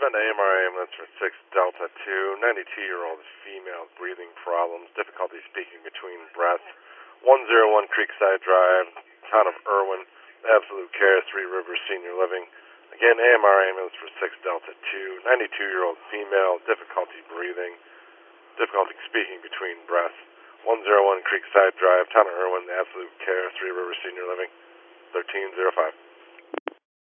Honda AMR ambulance for 6 Delta 2, 92-year-old female, breathing problems, difficulty speaking between breaths, 101 Creekside Drive, town of Irwin, Absolute Care, Three Rivers Senior Living. Again, AMR ambulance for 6 Delta 2, 92-year-old female, difficulty breathing, difficulty speaking between breaths, 101 Creekside Drive, town of Irwin, Absolute Care, Three Rivers Senior Living, 1305.